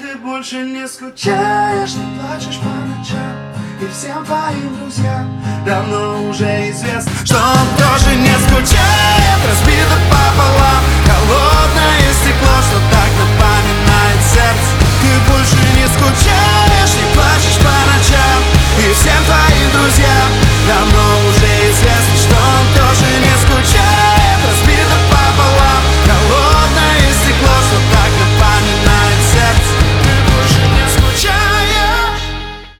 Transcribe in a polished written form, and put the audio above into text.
ты больше не скучаешь, не плачешь по ночам, и всем твоим друзьям давно уже известно, что он тоже не скучает. Разбито по